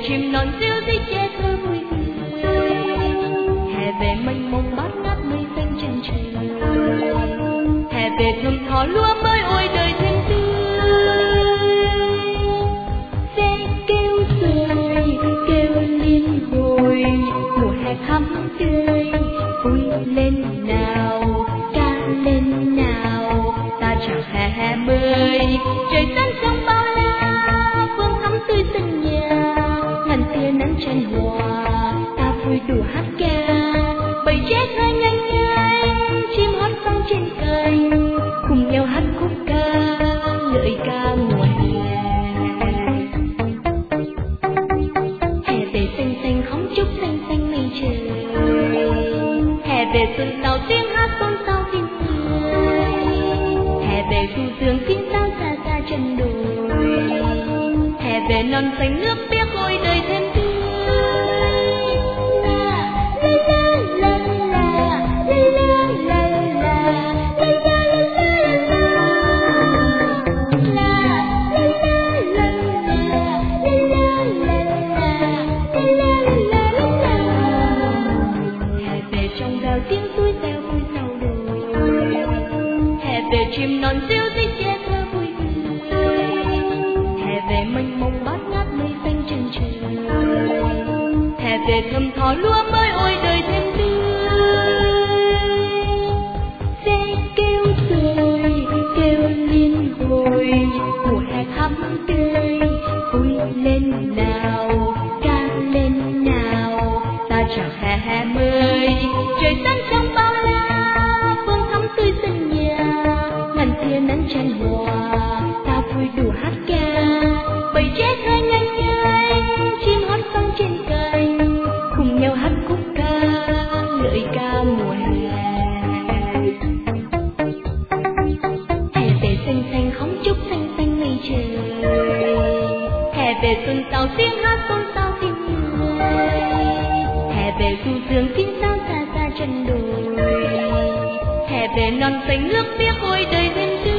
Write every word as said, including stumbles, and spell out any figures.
chim non ríu rít che thơ vui tươi, hè về mênh mông bát ngát mây xanh chân trời, hè về thơm tho lúa mới ôi đời thêm tươi. Ve kêu rơi kêu liên hồi, mùa hè thắm tươi vui lên nào, ca lên nào, ta chào hè hè mới trời sáng trong bao la, phương thắm tươi sân nhà, ngàn tia nắng chan hòa, ta vui đùa hát ca, bầy trẻ thơ nhanh nhanh, chim hót vang trên cành, cùng nhau hát khúc ca, ngợi ca mùa hè. Hè về xanh xanh khóm trúc xanh xanh mây trời, hè về xuân sao tiếng hát xôn xao tin tươi, hè về du dương tin sao xa xa chân đồi, hè về non xanh nước biếc ôi đời thêm tươi. Chim non ríu rít che thơ vui tươi, hè về mênh mông bát ngát mây xanh chân trời, hè về thơm tho lúa mới ôi đời thêm tươi. Ve kêu rơi kêu liên hồi, mùa hè thắm tươi vui lên nào, ca lên nào, ta chào hè hè mới trời sáng trong bao la, phương thắm tươi sân nhà, ngàn tia nắng chan hòa, ta vui đùa hát ca, bầy trẻ thơ nhanh nhanh, chim hót vang trên cành, cùng nhau hát khúc ca, ngợi ca mùa hè. Hè về xanh xanh khóm trúc xanh xanh mây trời, hè về xuân sao tiếng hát xôn xao tim người, hè về du dương tin sao xa xa chân đồi, hè về non xanh nước biếc ôi đời thêm tươi.